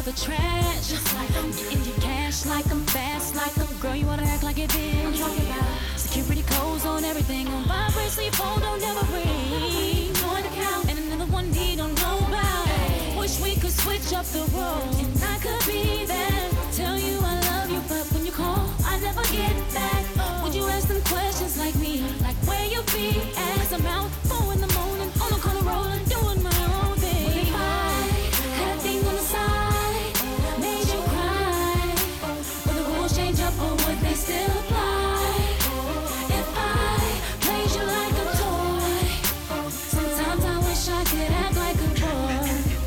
the trash. Just like I'm getting your cash, like I'm fast, like I'm girl. You wanna act like it been? I'm talking about security codes on everything on vibrate, so your phone don't never ring. Join the count, and another one he don't know about. Wish we could switch up the roles, and I could be there. Tell you I love you, but when you call, I never get back. Would you ask them questions like me, like where you be? As I'm out 4 in the morning, on the corner rolling, doing my own thing. What if I had a thing on the side, made you cry? Would the rules change up or would they still apply? If I played you like a toy, sometimes I wish I could act like a boy.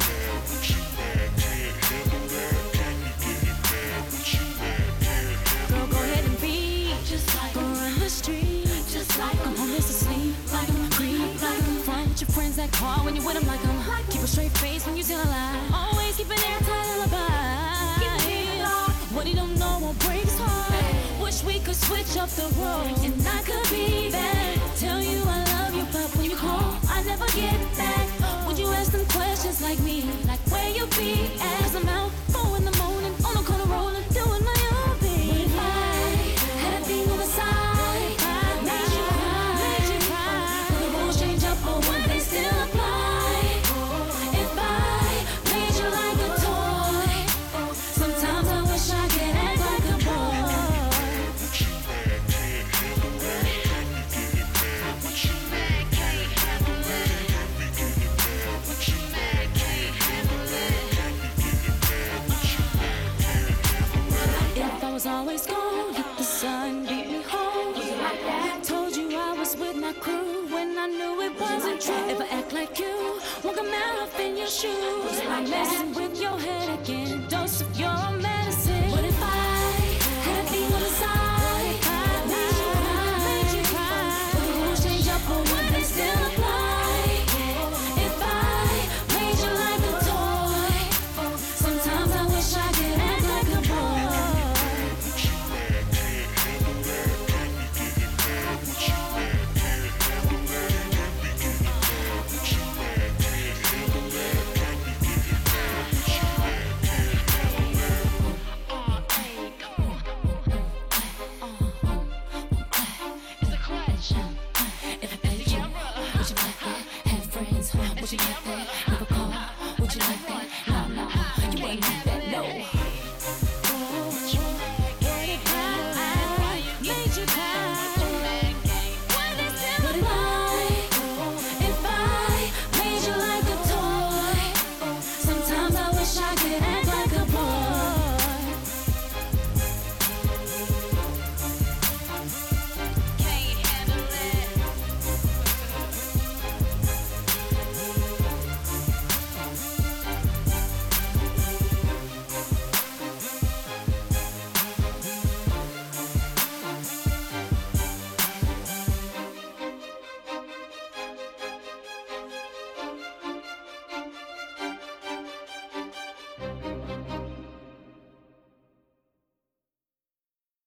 Girl, go ahead and be just like I'm on the street, just like I'm homeless asleep, like I'm creep, like I'm front with your friends that call when you with them, like I'm keep a straight face when you tell a lie. Always keep an airtight alibi. What he don't know won't break his heart. Wish we could switch up the roles, and I could be there. Tell you I love you, but when you call, I never get back. Would you ask them questions like me, like where you be? As I'm out 4 in the morning, on the corner rolling, doing my own thing. What if I had a thing on the side, made you cry? Would the rules change up or would they still apply? If I played you like a toy, sometimes I wish I could act like a boy. If I was always gone, let the sun beat me home. Told you I was with my crew when I knew it wasn't true. If I act like you, won't come out up in your shoes. I'm messing with your head again, dose of your medicine. What if I had a thing on the side, made you cry? Would the rules change up or would they still apply? If I played you like a toy, sometimes I wish I could act like a boy. If I paid you, would you like that? Have friends, would you like that? Never call, would you like that? No, you wouldn't like that, no. What if I made you cry?